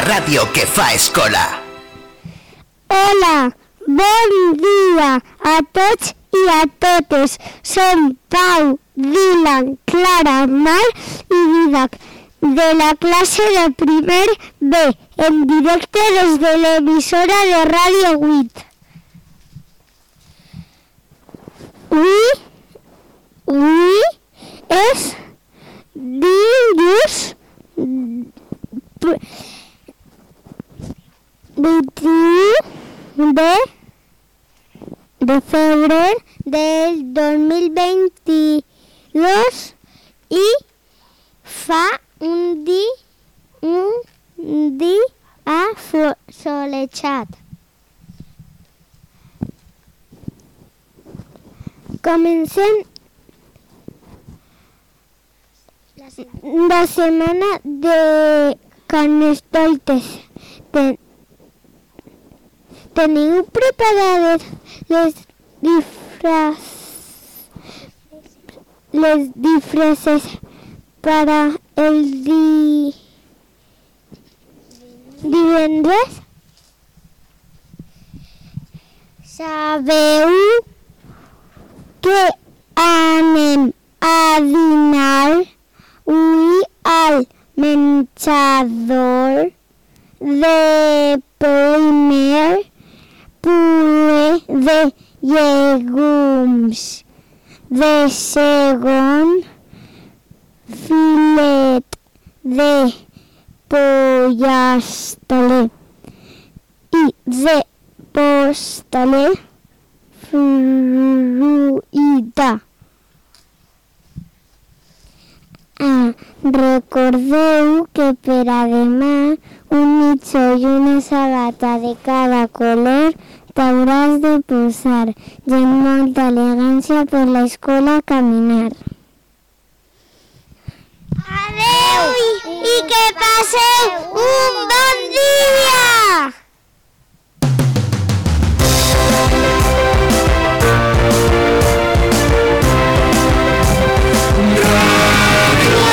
ràdio que fa escola. Hola, bon dia a tots i a totes. Som Pau, Dylan, Clara, Mar i Didac, de la classe de primer B, en directe des de l'emissora de Ràdio 8. Avui és dilluns 21 de febrer del 2022 i fa un dia solejat. Comencem la setmana de Carnestoltes. Teniu preparades les disfresses per el divendres? Sabeu que anem a dinar avui al menjador de primer, puré de llegums, de segon, filet de pollastre i de postre fruita. Recordeu que per a demà un mitjó i una sabata de cada color t'hauràs de posar i amb molta elegància per l'escola a caminar. Adeu i que passeu un bon dia!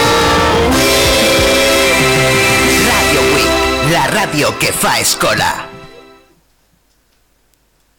La ràdio que fa escola.